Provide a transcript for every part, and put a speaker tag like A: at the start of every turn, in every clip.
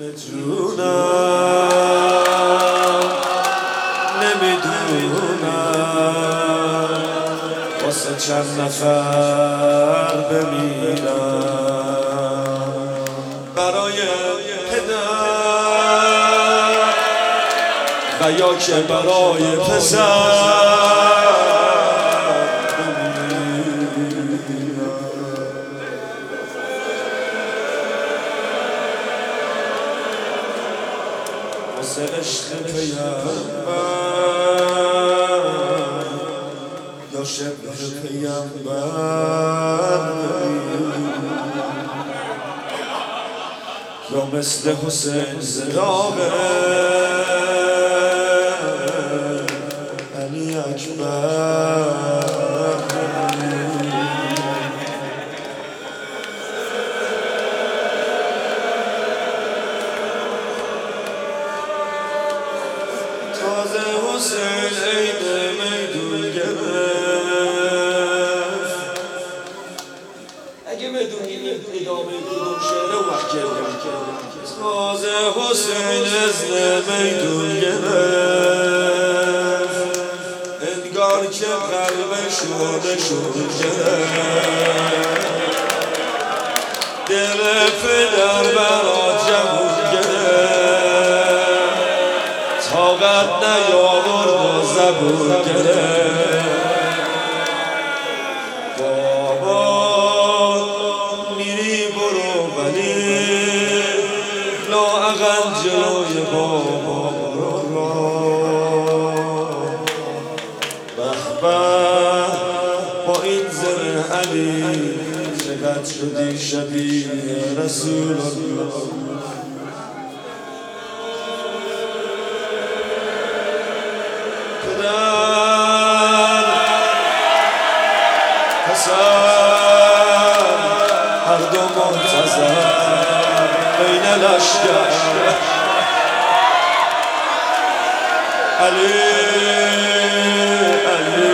A: نمیدونم واسه چند نفر بمیرم برای پدر و یا که برای پسر واسه عشق پیغمبر یا شبه پیغمبر یا مثل حسین زراغه علی اکبر تازه حسین عید میدون گرفت اگه بدونی ادامه کدوم شعره وقت کردم تازه حسین ازن میدون گرفت انگار که قلبشو نشون گرفت دل پدر برا جمون گرفت طاقت نیاورد و زبون گرفت بابا میری برو ولی لااقل جلوی بابا برو به با این زر علی چقدر شدی شبیه رسول الله هر دو منتظر بین لشکر علی علی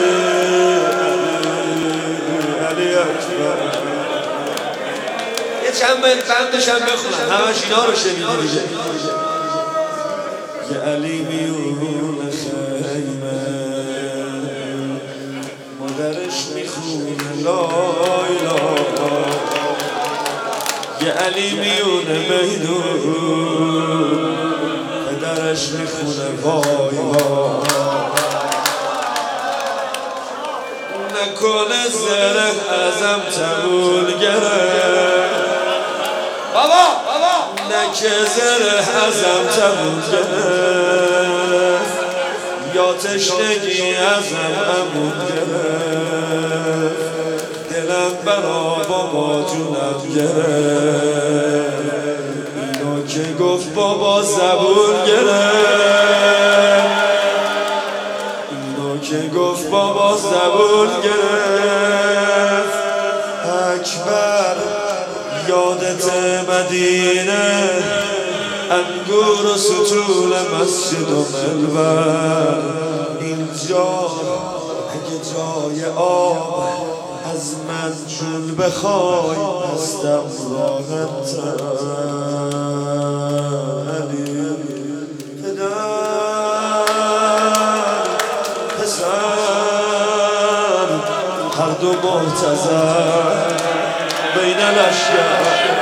A: علی اکبر یه چند بندش هم بخونن همش اینا رو شنیدی دیگه یه علی میون خیمه مادرش میخونه لای لای یه علی میونه میدون پدرش میخونه وای وای نکنه زره ازم تبول گرفت بابا نکه زره ازم تبول گرفت یا تشنگی ازم امون گرفت دلم برا بابا جونم گرفت اینو که گفت بابا زبون گرفت اینو که گفت بابا زبون گرفت اکبر یادت مدینه انگور و سطول مسجد و منبر اینجا اگه جای آب از من چون بخوای هستم راحت‌تر علی پدر پسر هر دو منتظر بین لشکر